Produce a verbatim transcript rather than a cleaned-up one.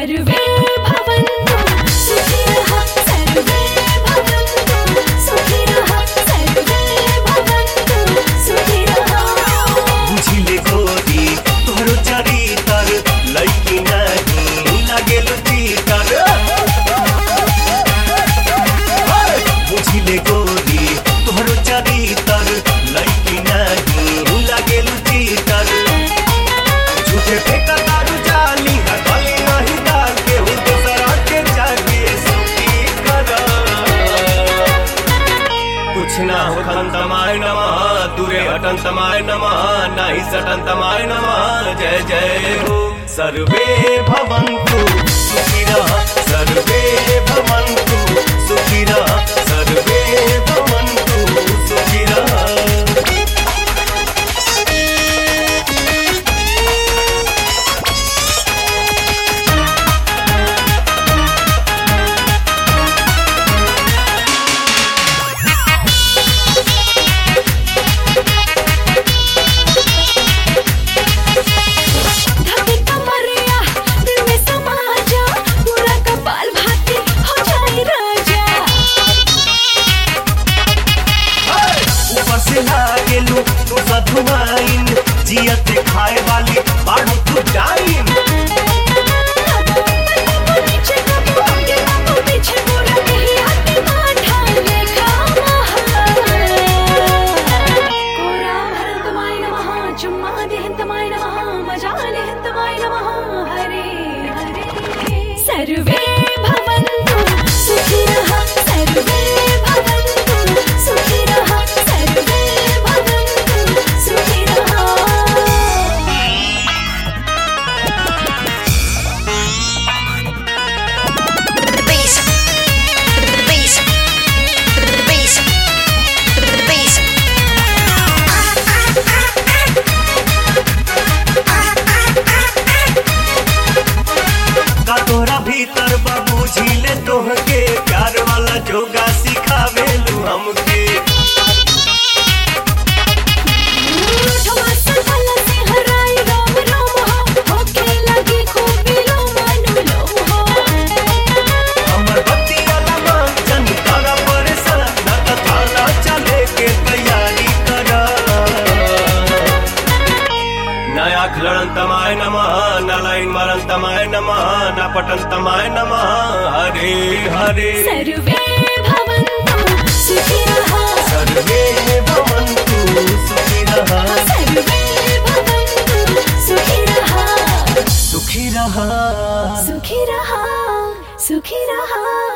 Survey भवन्तु सुखिनः survey भवन्तु सुखिनः सर्वे भवन्तु सुखिनः। बुझिले गोरी तोहरो चरितर लइकी नहीं लागेलु तीतर। बुझिले गोरी तोहरो चरितर लइकी नहीं लागेलु तीतर। झूठे फेंका दारू जाली हटली नहीं डाल के हूँ दूसरा के जाके सुखी करा। कुछ ना हो तमाय नमः दूरे हटन तमाय नमः नहीं सटन तमाय नमः। जय जय हो सर्वे भवन्तु सुखिनः सर्वे भवन्तु सुखिनः सर्वे भवन्तु सुखिनः। धके कमरिया दिल में समा जा पूरा कपाल भाती हो जाए राजा। ऊपर से लागेलू तू सधुमाइन जियत खाए वाली बाड़ू तू डाइन। पीछे कबू आगे कबू पीछे पूरा नहीं आती माठा लेखा कोरा भरतमाय नमः चुम्मा देहन्तमाय नमः मजा लेहन्तमाय नमः हरे हरे। सर्वे भवन्तु सुखिनः सर्वे भवन्तु सुखिनः सर्वे भवन्तु सुखिनः। The bass, the bass, the bass, the bass. का तोरा भीतर बाबू झीले तोहके प्यार वाला जोगा सिखावेलू हमके। ठोसा वाला से हराई राम राम हो होके लगी खूबी लो मानो लो हो। हमर बत्तिया लमा जन तारा परेशान ना त थाना चले के तैयारी करा। नया खिलड़न तमाय नमः ना लाइन मारन तमाय नमः ना पटन तमाय नमः हरे हरे। सर्वे भवन्तु सुखिनः सर्वे भवन्तु सुखिनः सर्वे भवन्तु सुखिनः सुखिनः सुखिनः सुखिनः।